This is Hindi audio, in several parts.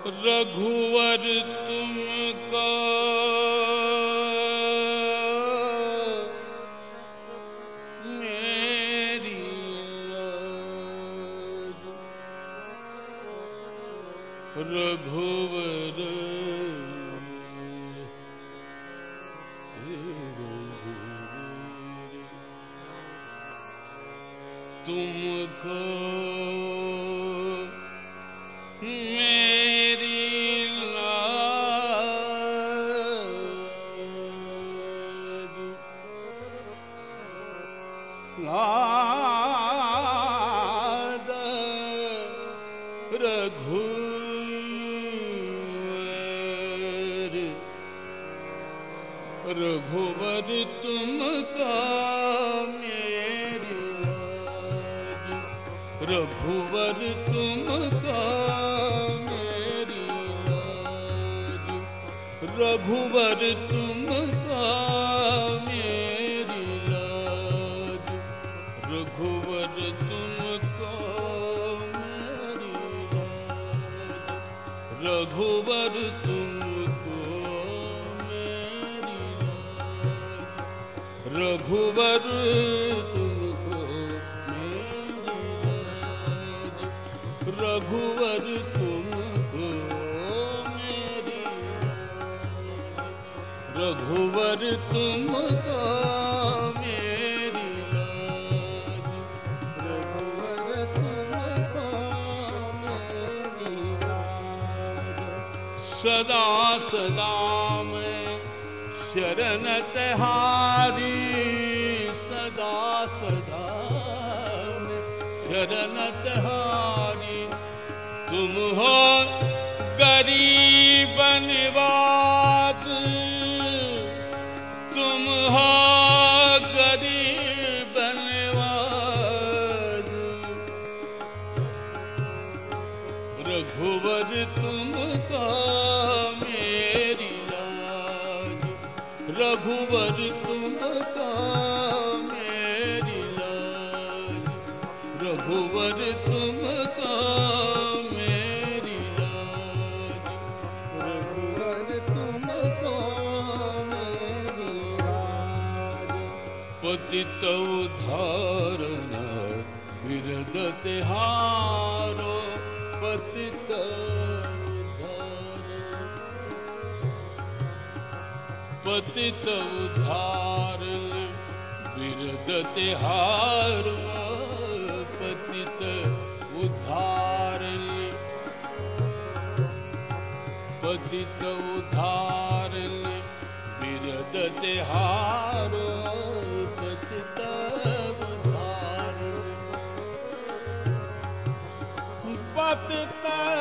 रघुवर तुमको मेरी लाज, रघुवर तुमको रघुवर तुमका मेरी लाज, रघुवर तुमका मेरी लाज, रघुवर तुमका मेरी लाज, रघुवर तुमका मेरी लाज, रघुवर तुमको रघुवर तुमको मेरी लाज, रघुवर तुमको मेरी लाज, रघुवर तुमको मेरी लाज, रघुवर तुमको मेरी लाज। सदा सदा मैं शरण तिहारी, सदा सदा शरण तिहारी, तुम हो गरीब निवाज, तुम हो गरीब निवाज, रघुवर तुमका मेरी लाज, रघुवर तुमका मेरी लाज, रघुवर तुमका मेरी लाज, रघुवर तुमका मेरी लाज। पतित उद्धारण बिरद तिहारो, पतित पतित उद्धारण बिरद तिहारो, पतित उद्धारण, पतित उद्धारण बिरद तिहारो, पतित उद्धारण, पतित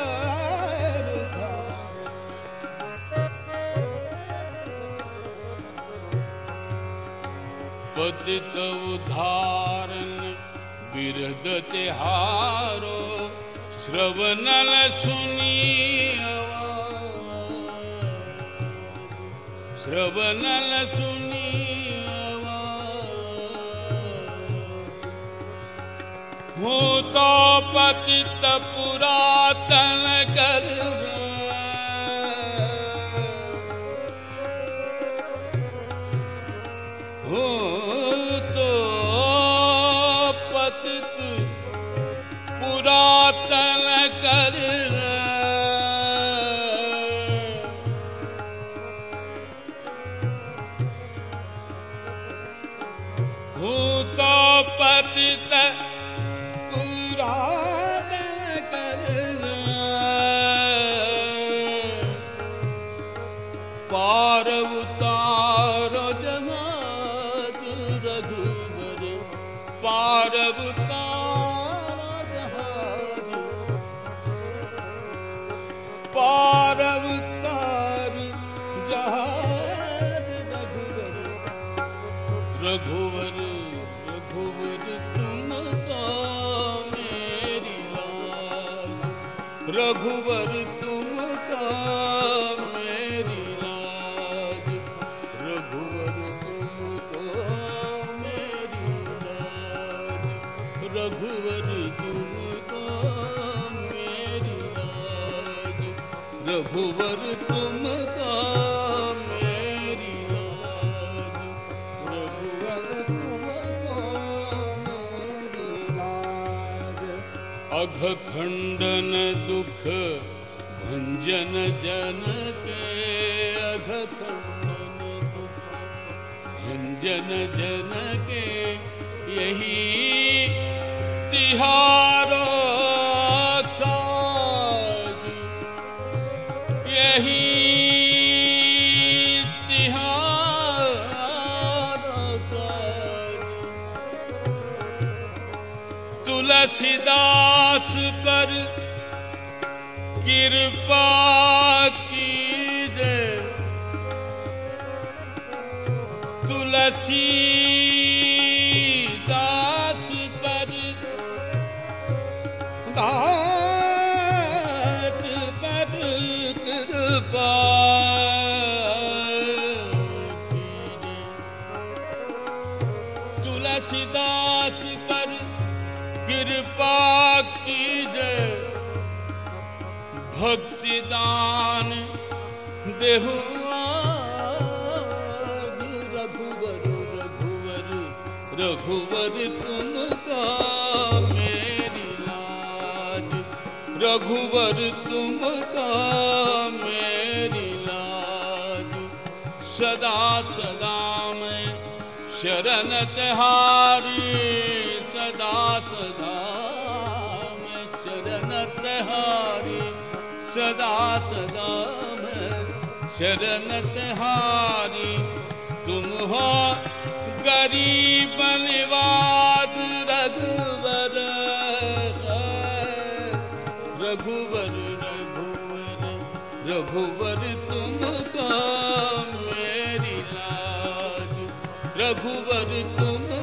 पतित उद्धारण बिरद तिहारो, श्रवणल सुनियवा, श्रवणल सुनियवा, हूँ तो पतित पुरातन कर पुरातन कर, हूँ तो पतित पुरातन कर, पार उतारो जहाज रघुवर, पार पार उतार जहाज रघुवर, रघुवर रघुवर तुमका मेरी लाज, रघुवर तुमका मेरी लाज, रघुवर तुमका मेरी लाज, रघुवर तुमका मेरी लाज, रघुवर तुमका मेरी लाज, रघुवर तुमका मेरी लाज। अघ खंडन दुख भंजन जन के, अघ खंडन दुख भंजन जन के, यही तिहारो काज, यही तिहारो काज। तुलसीदास पर कृपा कीजे, तुलसीदास पर दास पर कृपा कीजे, तुलसीदास पर कृपा कीजे। भक्ति दान देहु रघुवर, रघुवर रघुवर तुमका मेरी लाज, रघुवर तुमका मेरी लाज। सदा सदा मैं शरण तिहारी, सदा सदा मैं शरण तिहारी, सदा सदा मैं शरण तिहारी। तुम हो गरीब निवाज रघुवर, रघुवर रघुवर रघुवर तुमका मेरी लाज, रघुवर तुम